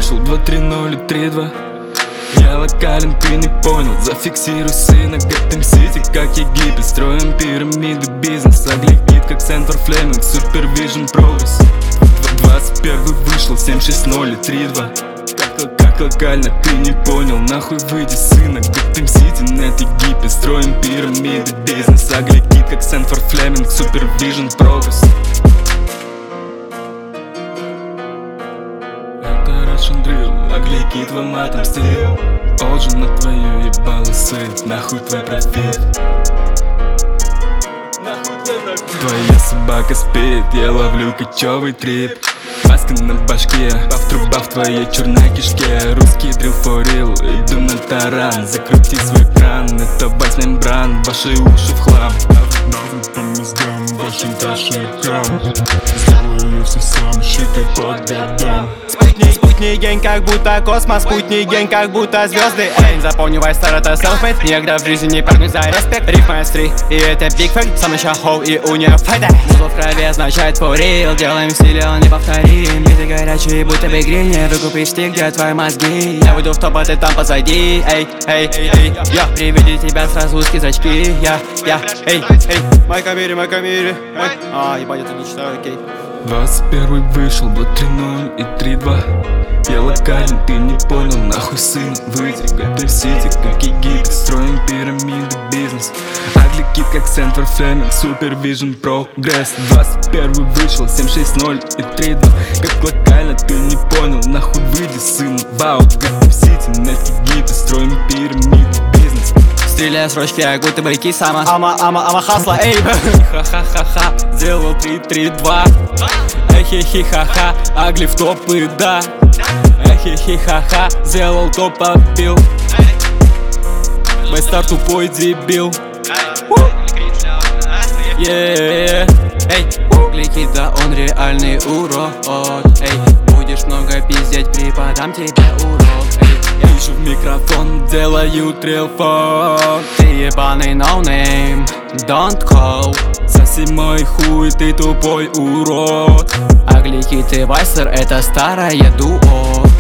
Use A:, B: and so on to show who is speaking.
A: вышел 2-3-0-3-2. Я локален, ты не понял. Зафиксируй сына Готэм Сити, как Египет. Строим пирамиды, бизнес. Агликит, как Центр Флеминг, Супервижн Прогресс. 21 вышел 7-6-0-3-2. Как локально, ты не понял. Нахуй выйди, сына Готэм Сити, нет Египет. Строим пирамиды, бизнес. Агликит, как Центр Флеминг, Супервижн Прогресс. Это Russian Drill, Агликит в матом стиле. Олджи на твою ебало, сын, нахуй твой профит. Твоя собака спит, я ловлю кочевый трип. Маска на башке, труба в твоей черной кишке. Русский дрил for real, иду на таран. Закрути свой кран, это вайс-мембран. Ваши уши в хлам.
B: По мозгам, вашим дальше экран. Сделаю все сам, щиты под бедом.
C: Спутник день как будто космос, спутник день как будто звезды. Эй, запомни, вайстар это селфмейд. Никогда в жизни не прыгну за респект. Риф маэстри, и это биг фэкт. Сам еще хоу и у нее файда. Музло в крови означает for real. Делаем в стиле, он неповторим. Биты горячие, будто бигрин. Не выкупишь ты, где твои мозги. Я выйду в топ, а ты там позади. Эй, эй, эй, я приведи тебя сразу узкие зрачки. Я, эй, эй. Майкамири, ебать, это не читаю, окей.
A: 21 вышел 2-3-0 и 3-2. Я локален, ты не понял, нахуй сын, выйди. Готэм Сити, как Египет, строим пирамиды, бизнес. Агликит, как Центр Флеминг, Супервижн Прогресс. 21 вышел 7-6-0 и 3-2. Как локально, ты не понял, нахуй выйди, сын, вау. Готэм Сити, нет Египет, строим пирамиды, бизнес.
C: Стреляю срочки, я будто байки сама. Ама хасла, эй. Ха-ха-ха-ха, сделал 3-3-2. Эхи-хи-ха-ха, Агли в топы, да. Эхи-хи-ха-ха, сделал топ, отбил. Вайстар тупой дебил. Эй, Агликит, да он реальный урод. Эй, будешь много пиздеть, преподам тебе урок. Я ищу в микрофон, делаю трилфон. Ты ебаный ноунейм, don't call. Соси мой хуй, ты тупой урод. Агликит и Вайстар это старое дуо.